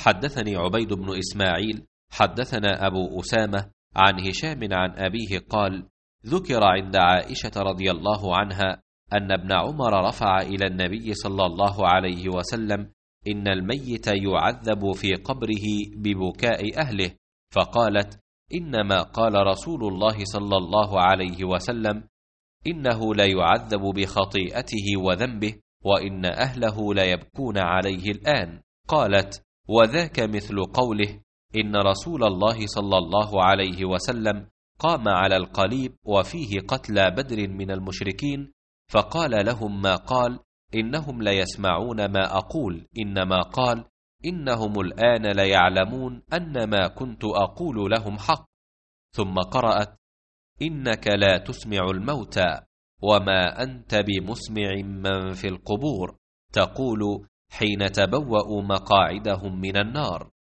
حدثني عبيد بن إسماعيل حدثنا أبو أسامة عن هشام عن أبيه قال: ذكر عند عائشة رضي الله عنها أن ابن عمر رفع إلى النبي صلى الله عليه وسلم: إن الميت يعذب في قبره ببكاء أهله، فقالت: إنما قال رسول الله صلى الله عليه وسلم: إنه ليعذب بخطيئته وذنبه، وإن أهله ليبكون عليه الآن. قالت: وذاك مثل قوله: إن رسول الله صلى الله عليه وسلم قام على القليب وفيه قتلى بدر من المشركين، فقال لهم ما قال: إنهم ليسمعون ما أقول، إنما قال: إنهم الآن ليعلمون أن ما كنت أقول لهم حق. ثم قرأت: إنك لا تسمع الموتى وما أنت بمسمع من في القبور، تقول حين تبوأوا مقاعدهم من النار.